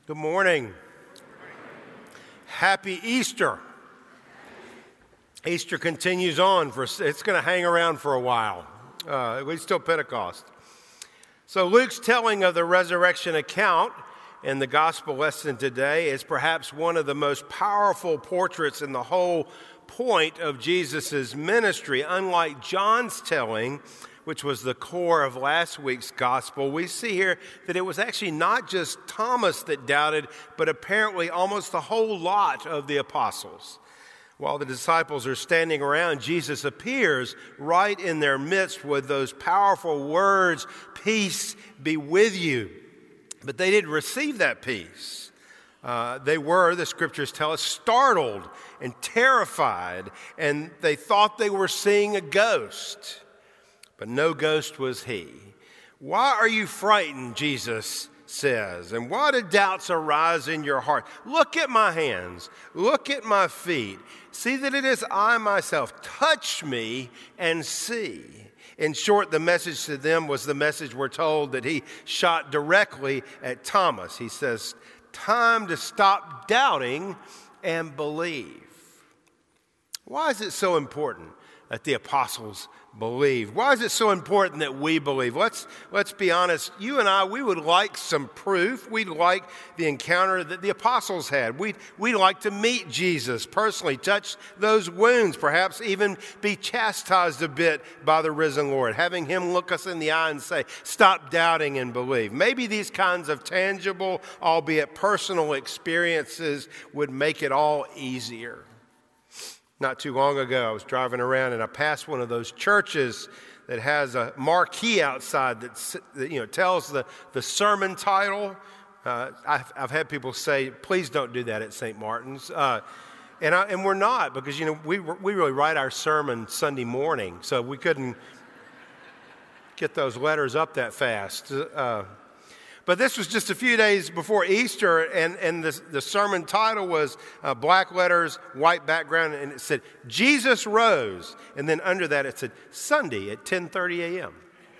Good morning. Happy Easter. Easter continues on. It's going to hang around for a while, at least till Pentecost. So Luke's telling of the resurrection account in the gospel lesson today is perhaps one of the most powerful portraits in the whole point of Jesus' ministry. Unlike John's telling, which was the core of last week's gospel, we see here that it was actually not just Thomas that doubted, but apparently almost the whole lot of the apostles. While the disciples are standing around, Jesus appears right in their midst with those powerful words, "Peace be with you." But they didn't receive that peace. They were, the scriptures tell us, startled and terrified, and they thought they were seeing a ghost. But no ghost was he. "Why are you frightened?" Jesus says. "And why do doubts arise in your heart? Look at my hands. Look at my feet. See that it is I myself. Touch me and see." In short, the message to them was the message we're told that he shot directly at Thomas. He says, time to stop doubting and believe. Why is it so important that the apostles believe? Why is it so important that we believe? Let's be honest. You and I, we would like some proof. We'd like the encounter that the apostles had. We'd like to meet Jesus personally, touch those wounds, perhaps even be chastised a bit by the risen Lord, having him look us in the eye and say, "Stop doubting and believe." Maybe these kinds of tangible, albeit personal experiences would make it all easier. Not too long ago, I was driving around and I passed one of those churches that has a marquee outside that tells the sermon title. I've had people say, "Please don't do that at St. Martin's," and we're not, because we really write our sermon Sunday morning, so we couldn't get those letters up that fast. But this was just a few days before Easter, and the sermon title was black letters, white background, and it said, "Jesus rose." And then under that it said, "Sunday at 10:30 a.m.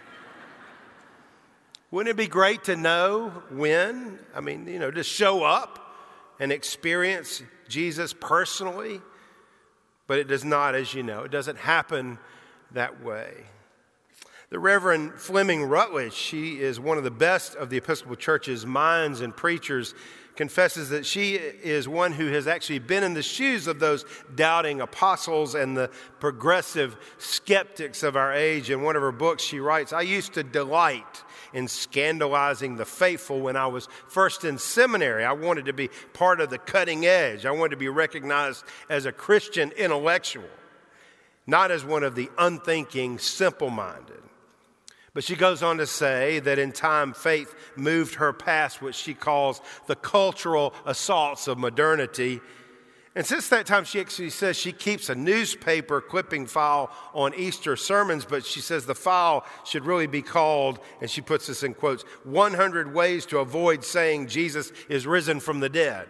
Wouldn't it be great to know when? To show up and experience Jesus personally. But it does not, as you know. It doesn't happen that way. The Reverend Fleming Rutledge, she is one of the best of the Episcopal Church's minds and preachers, confesses that she is one who has actually been in the shoes of those doubting apostles and the progressive skeptics of our age. In one of her books, she writes, "I used to delight in scandalizing the faithful when I was first in seminary. I wanted to be part of the cutting edge. I wanted to be recognized as a Christian intellectual, not as one of the unthinking, simple-minded." But she goes on to say that in time, faith moved her past what she calls the cultural assaults of modernity. And since that time, she actually says she keeps a newspaper clipping file on Easter sermons, but she says the file should really be called, and she puts this in quotes, 100 Ways to Avoid Saying Jesus is Risen from the Dead.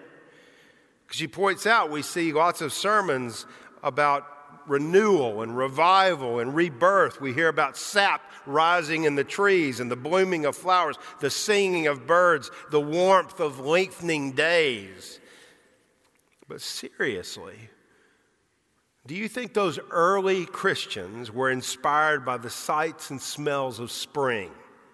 She points out we see lots of sermons about renewal and revival and rebirth. We hear about sap rising in the trees and the blooming of flowers, the singing of birds, the warmth of lengthening days. But seriously, do you think those early Christians were inspired by the sights and smells of spring?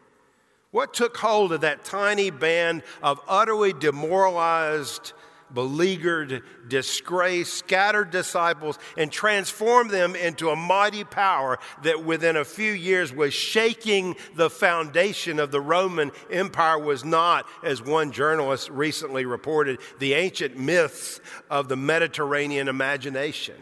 What took hold of that tiny band of utterly demoralized, beleaguered, disgraced, scattered disciples and transformed them into a mighty power that within a few years was shaking the foundation of the Roman Empire? Was not, as one journalist recently reported, the ancient myths of the Mediterranean imagination.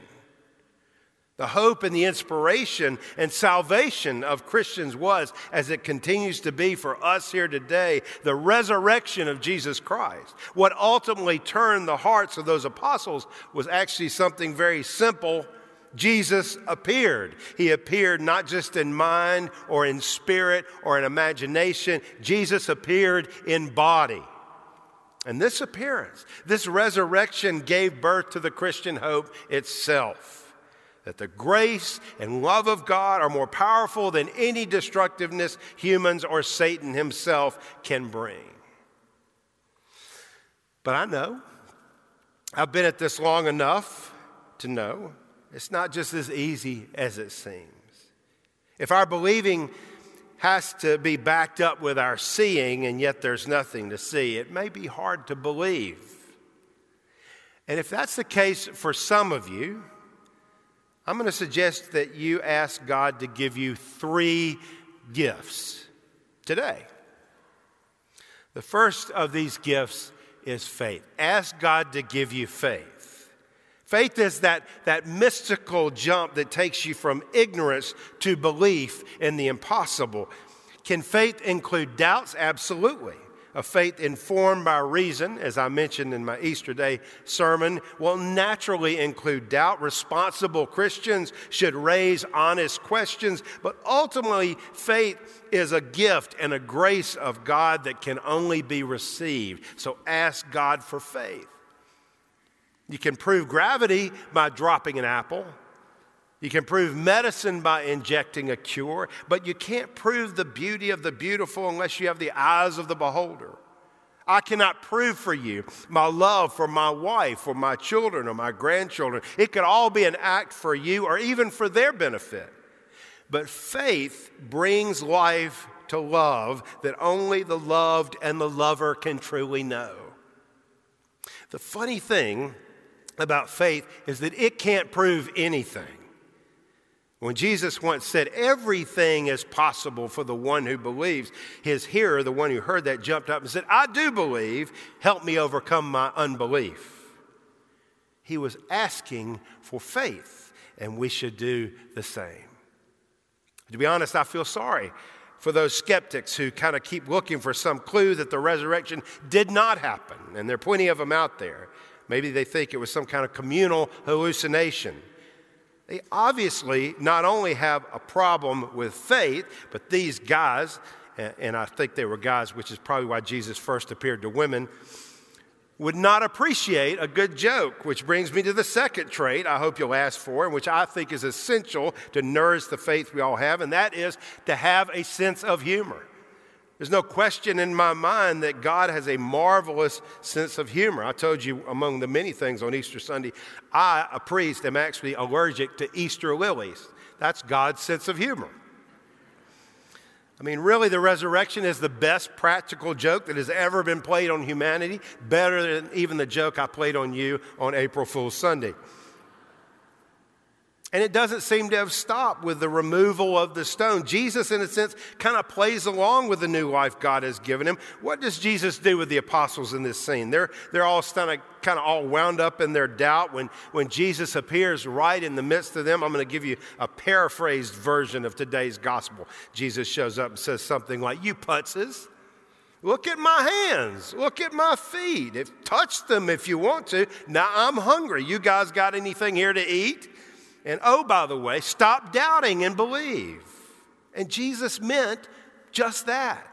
The hope and the inspiration and salvation of Christians was, as it continues to be for us here today, the resurrection of Jesus Christ. What ultimately turned the hearts of those apostles was actually something very simple. Jesus appeared. He appeared not just in mind or in spirit or in imagination. Jesus appeared in body. And this appearance, this resurrection gave birth to the Christian hope itself. That the grace and love of God are more powerful than any destructiveness humans or Satan himself can bring. But I know, I've been at this long enough to know it's not just as easy as it seems. If our believing has to be backed up with our seeing and yet there's nothing to see, it may be hard to believe. And if that's the case for some of you, I'm going to suggest that you ask God to give you 3 gifts today. The first of these gifts is faith. Ask God to give you faith. Faith is that mystical jump that takes you from ignorance to belief in the impossible. Can faith include doubts? Absolutely. A faith informed by reason, as I mentioned in my Easter Day sermon, will naturally include doubt. Responsible Christians should raise honest questions, but ultimately, faith is a gift and a grace of God that can only be received. So ask God for faith. You can prove gravity by dropping an apple. You can prove medicine by injecting a cure, but you can't prove the beauty of the beautiful unless you have the eyes of the beholder. I cannot prove for you my love for my wife or my children or my grandchildren. It could all be an act for you or even for their benefit. But faith brings life to love that only the loved and the lover can truly know. The funny thing about faith is that it can't prove anything. When Jesus once said, everything is possible for the one who believes, his hearer, the one who heard that, jumped up and said, I do believe, help me overcome my unbelief. He was asking for faith, and we should do the same. To be honest, I feel sorry for those skeptics who kind of keep looking for some clue that the resurrection did not happen, and there are plenty of them out there. Maybe they think it was some kind of communal hallucination. They obviously not only have a problem with faith, but these guys, and I think they were guys, which is probably why Jesus first appeared to women, would not appreciate a good joke, which brings me to the second trait I hope you'll ask for, and which I think is essential to nourish the faith we all have, and that is to have a sense of humor. There's no question in my mind that God has a marvelous sense of humor. I told you among the many things on Easter Sunday, I, a priest, am actually allergic to Easter lilies. That's God's sense of humor. I mean, really, the resurrection is the best practical joke that has ever been played on humanity, better than even the joke I played on you on April Fool's Sunday. And it doesn't seem to have stopped with the removal of the stone. Jesus, in a sense, kind of plays along with the new life God has given him. What does Jesus do with the apostles in this scene? They're all kind of all wound up in their doubt when Jesus appears right in the midst of them. I'm going to give you a paraphrased version of today's gospel. Jesus shows up and says something like, you putzes, look at my hands, look at my feet. Touch them if you want to. Now I'm hungry. You guys got anything here to eat? And oh, by the way, stop doubting and believe. And Jesus meant just that.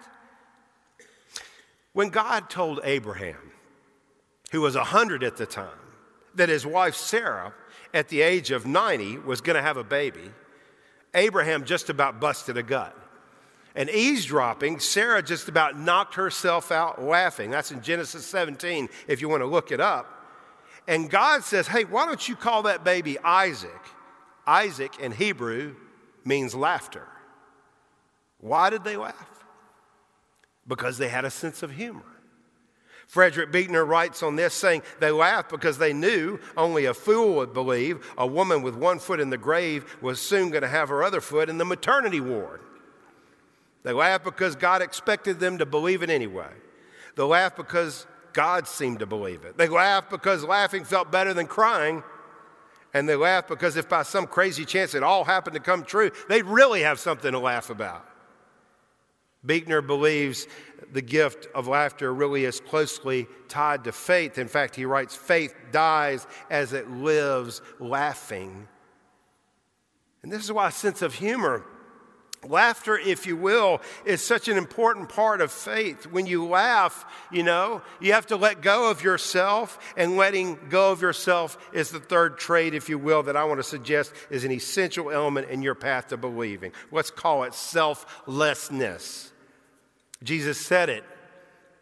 When God told Abraham, who was 100 at the time, that his wife Sarah, at the age of 90, was going to have a baby, Abraham just about busted a gut. And eavesdropping, Sarah just about knocked herself out laughing. That's in Genesis 17, if you want to look it up. And God says, hey, why don't you call that baby Isaac? Isaac in Hebrew means laughter. Why did they laugh? Because they had a sense of humor. Frederick Buechner writes on this, saying, they laughed because they knew only a fool would believe a woman with one foot in the grave was soon going to have her other foot in the maternity ward. They laughed because God expected them to believe it anyway. They laughed because God seemed to believe it. They laughed because laughing felt better than crying. And they laughed because if by some crazy chance it all happened to come true, they'd really have something to laugh about. Buechner believes the gift of laughter really is closely tied to faith. In fact, he writes, faith dies as it lives laughing. And this is why a sense of humor, laughter, if you will, is such an important part of faith. When you laugh, you have to let go of yourself, and letting go of yourself is the third trait, if you will, that I want to suggest is an essential element in your path to believing. Let's call it selflessness. Jesus said it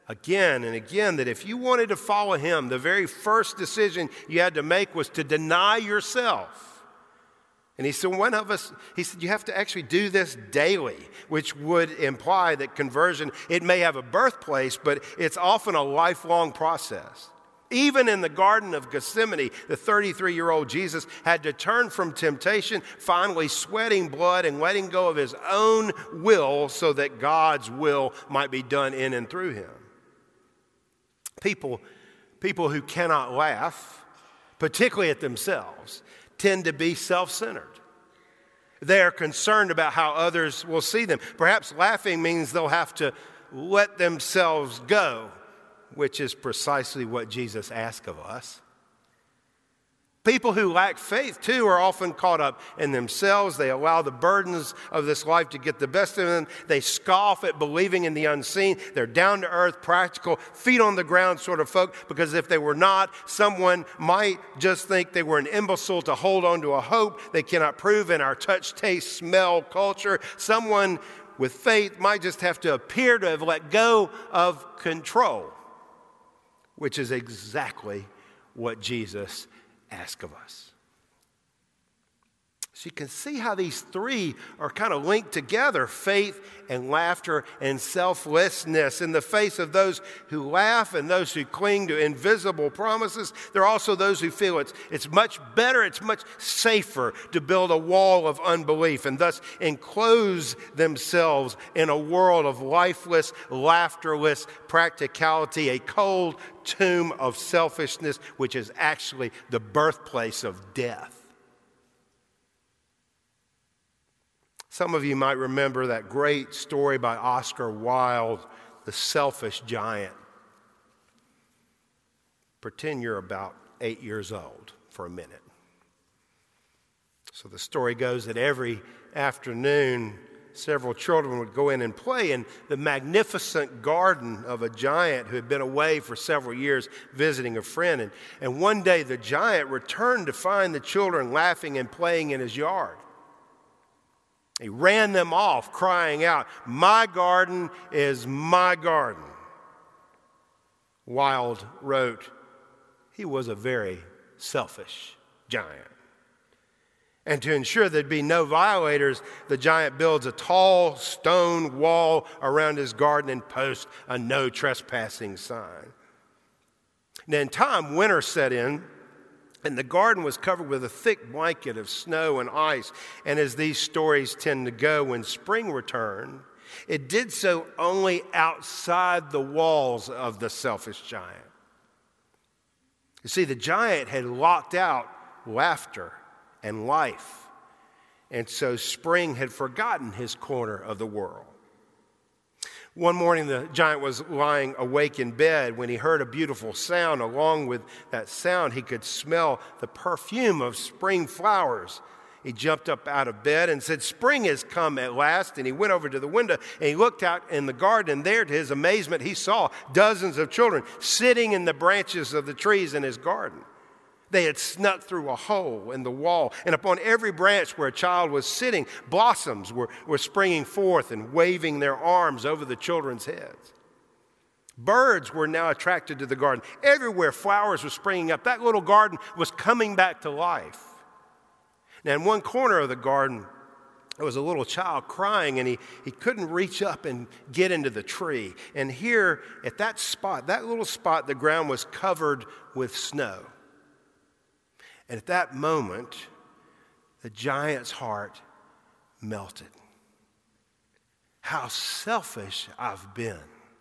again and again that if you wanted to follow him, the very first decision you had to make was to deny yourself. And he said, you have to actually do this daily, which would imply that conversion, it may have a birthplace, but it's often a lifelong process. Even in the Garden of Gethsemane, the 33-year-old Jesus had to turn from temptation, finally sweating blood and letting go of his own will so that God's will might be done in and through him. People who cannot laugh, particularly at themselves, tend to be self-centered. They are concerned about how others will see them. Perhaps laughing means they'll have to let themselves go, which is precisely what Jesus asks of us. People who lack faith, too, are often caught up in themselves. They allow the burdens of this life to get the best of them. They scoff at believing in the unseen. They're down-to-earth, practical, feet-on-the-ground sort of folk, because if they were not, someone might just think they were an imbecile to hold on to a hope they cannot prove in our touch, taste, smell culture. Someone with faith might just have to appear to have let go of control, which is exactly what Jesus ask of us. So you can see how these three are kind of linked together: faith and laughter and selflessness. In the face of those who laugh and those who cling to invisible promises, there are also those who feel it's much better, it's much safer to build a wall of unbelief and thus enclose themselves in a world of lifeless, laughterless practicality, a cold tomb of selfishness, which is actually the birthplace of death. Some of you might remember that great story by Oscar Wilde, The Selfish Giant. Pretend you're about 8 years old for a minute. So the story goes that every afternoon, several children would go in and play in the magnificent garden of a giant who had been away for several years visiting a friend. And one day the giant returned to find the children laughing and playing in his yard. He ran them off, crying out, "My garden is my garden." Wilde wrote, he was a very selfish giant. And to ensure there'd be no violators, the giant builds a tall stone wall around his garden and posts a no trespassing sign. Now in time, winter set in, and the garden was covered with a thick blanket of snow and ice. And as these stories tend to go, when spring returned, it did so only outside the walls of the selfish giant. You see, the giant had locked out laughter and life. And so spring had forgotten his corner of the world. One morning, the giant was lying awake in bed when he heard a beautiful sound. Along with that sound, he could smell the perfume of spring flowers. He jumped up out of bed and said, "Spring has come at last." And he went over to the window and he looked out in the garden. And there, to his amazement, he saw dozens of children sitting in the branches of the trees in his garden. They had snuck through a hole in the wall, and upon every branch where a child was sitting, blossoms were springing forth and waving their arms over the children's heads. Birds were now attracted to the garden. Everywhere flowers were springing up. That little garden was coming back to life. Now, in one corner of the garden, there was a little child crying, and he couldn't reach up and get into the tree. And here, at that spot, that little spot, the ground was covered with snow. And at that moment, the giant's heart melted. How selfish I've been.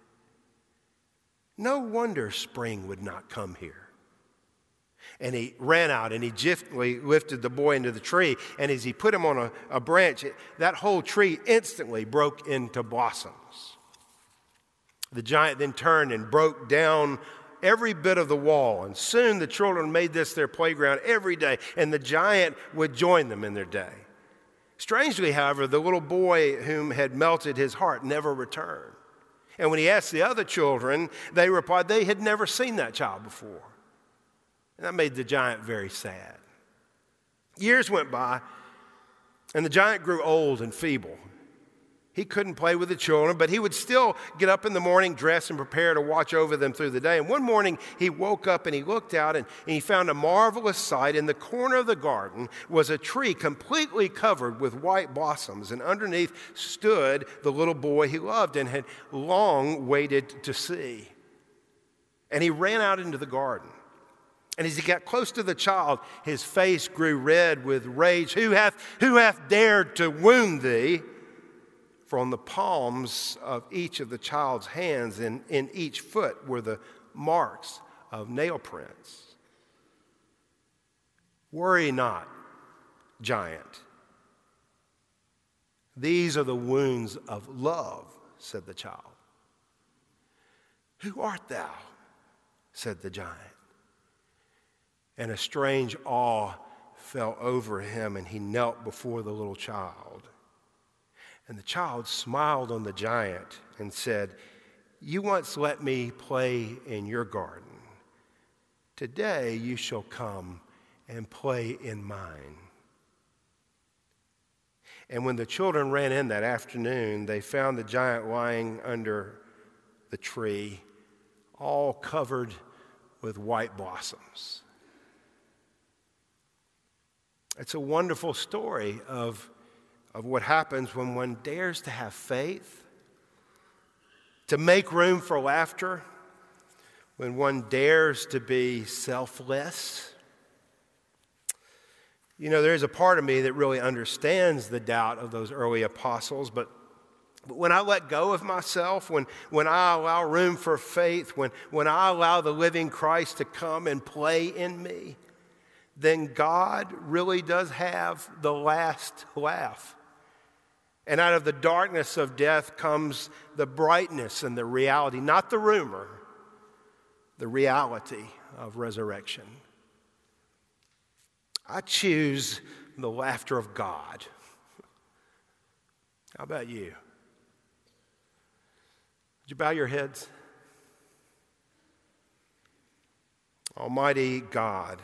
No wonder spring would not come here. And he ran out and he gently lifted the boy into the tree. And as he put him on a branch, that whole tree instantly broke into blossoms. The giant then turned and broke down every bit of the wall, and soon the children made this their playground every day, and the giant would join them in their day. Strangely, however, the little boy whom had melted his heart never returned. And when he asked the other children, they replied they had never seen that child before. And that made the giant very sad. Years went by, and the giant grew old and feeble. He couldn't play with the children, but he would still get up in the morning, dress, and prepare to watch over them through the day. And one morning, he woke up and he looked out and he found a marvelous sight. In the corner of the garden was a tree completely covered with white blossoms, and underneath stood the little boy he loved and had long waited to see. And he ran out into the garden. And as he got close to the child, his face grew red with rage. Who hath dared to wound thee? For on the palms of each of the child's hands and in each foot were the marks of nail prints. Worry not, giant. These are the wounds of love, said the child. Who art thou? Said the giant. And a strange awe fell over him, and he knelt before the little child. And the child smiled on the giant and said, You once let me play in your garden. Today you shall come and play in mine. And when the children ran in that afternoon, they found the giant lying under the tree, all covered with white blossoms. It's a wonderful story of what happens when one dares to have faith, to make room for laughter, when one dares to be selfless. You know, there's a part of me that really understands the doubt of those early apostles, but when I let go of myself, when I allow room for faith, when I allow the living Christ to come and play in me, then God really does have the last laugh. And out of the darkness of death comes the brightness and the reality, not the rumor, the reality of resurrection. I choose the laughter of God. How about you? Would you bow your heads? Almighty God,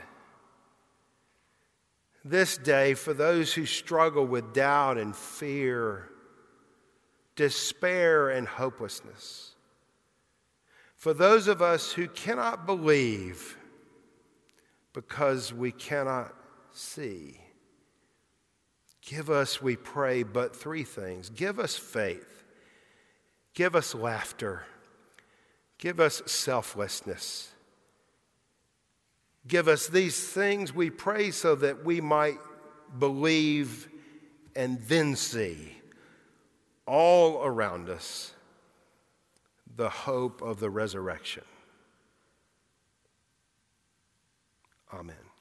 this day, for those who struggle with doubt and fear, despair and hopelessness, for those of us who cannot believe because we cannot see, give us, we pray, but three things. Give us faith, give us laughter, give us selflessness. Give us these things, we pray, so that we might believe and then see all around us the hope of the resurrection. Amen.